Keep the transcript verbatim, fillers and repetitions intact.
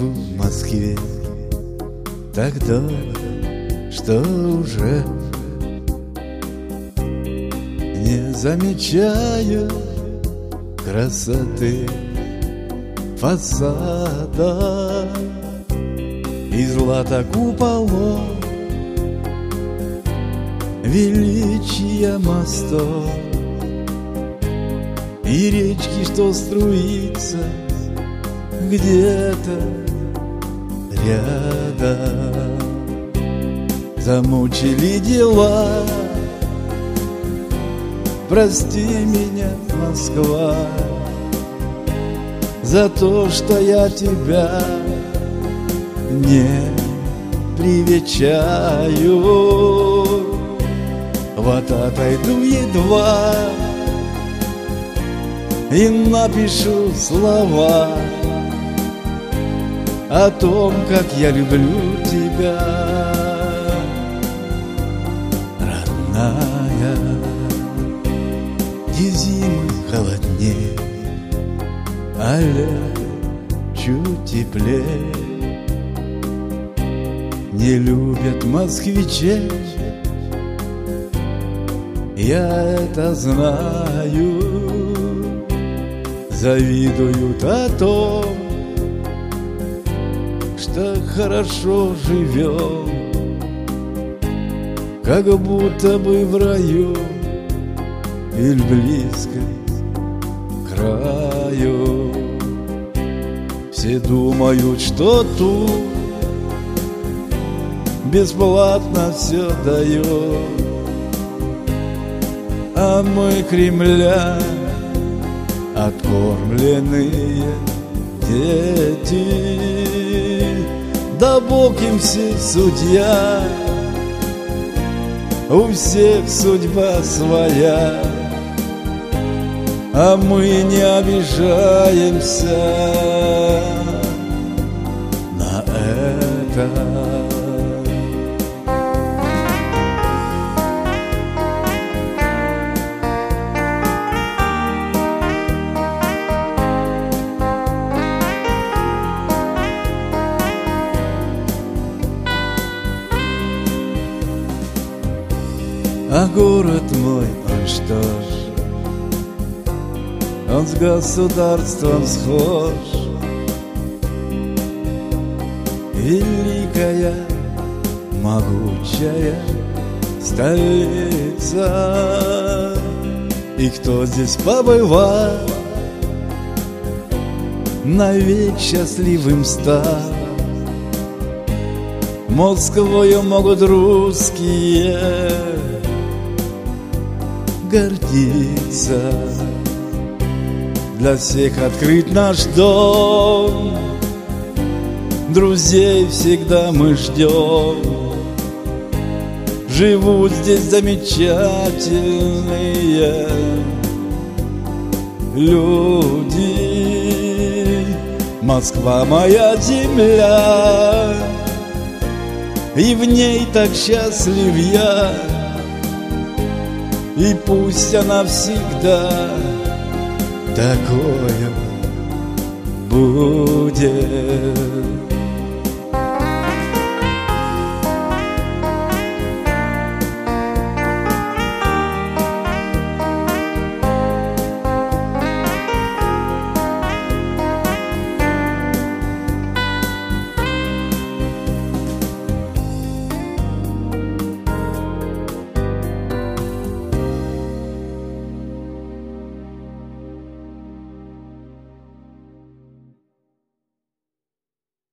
живу в Москве так долго, что уже не замечаю красоты фасада и злата куполов, величия мостов и речки, что струится где-то рядом. Замучили дела, прости меня, Москва, за то, что я тебя не привечаю. Вот отойду едва и напишу слова о том, как я люблю тебя, родная. И зимы холоднее, а лето чуть теплее. Не любят москвичей, я это знаю. Завидуют о том, что хорошо живем, как будто бы в раю или близко к краю. Все думают, что тут бесплатно все дает, а мы, кремляне, откормленные дети, да Бог им все судья, у всех судьба своя, а мы не обижаемся на это. А город мой, он что ж, он с государством схож. Великая, могучая столица. И кто здесь побывал, навек счастливым стал. Москвою могут русские гордиться. Для всех открыт наш дом, друзей всегда мы ждем. Живут здесь замечательные люди. Москва моя земля, и в ней так счастлив я. И пусть она всегда такое будет.